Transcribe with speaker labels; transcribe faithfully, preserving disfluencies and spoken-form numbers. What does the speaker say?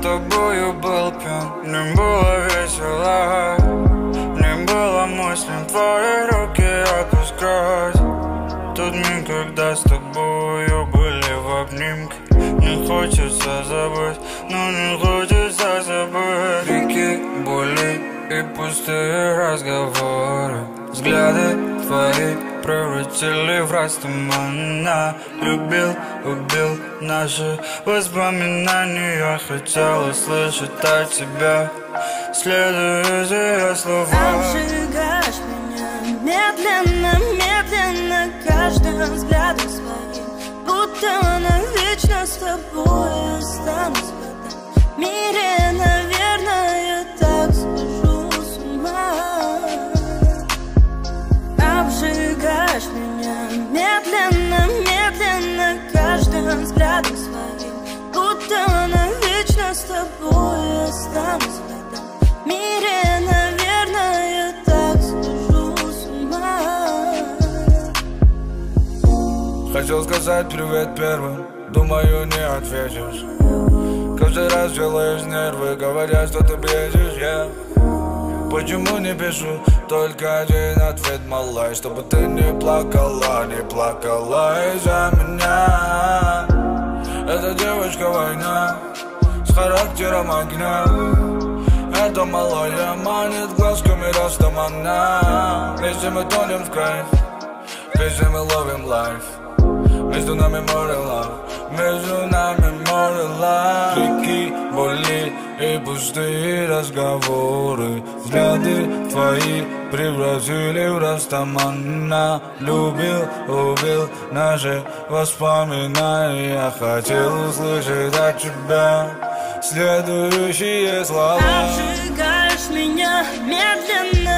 Speaker 1: тобою был пьян. Мне было весело, не было мыслей твои руки отпускать. Тот миг, когда с тобою были в обнимке. Не хочется забыть, но не хочется забыть. Реки боли и пустые разговоры. Взгляды твои превратили в раз тумана. Любил, убил наши воспоминания. Я хотел услышать от тебя, следуя за ее словам.
Speaker 2: Обжигаешь меня медленно, медленно, каждым взглядом своим, будто навечно с тобой останусь в этом мире. Наверное, я так схожу с ума. Обжигаешь меня медленно, медленно, каждым взглядом своим, будто навечно с тобой останусь в этом мире. Наверное, я так схожу с ума.
Speaker 1: Хотел сказать привет первым, думаю, не ответишь. Каждый раз делаешь нервы, говоря, что ты бредишь, я почему не пишу только один ответ, малай, чтобы ты не плакала, не плакала из-за меня. Эта девочка война с характером огня. Эта малая манит глазками ростом она. Вместе мы тонем в кайф, вместе мы ловим лайф. Между нами море лав, между нами море лав. Реки, боли и пустые разговоры. Взгляды твои превратили в раз тумана. Любил, убил наши воспоминания. Я хотел услышать от тебя следующие слова.
Speaker 2: Обжигаешь меня медленно,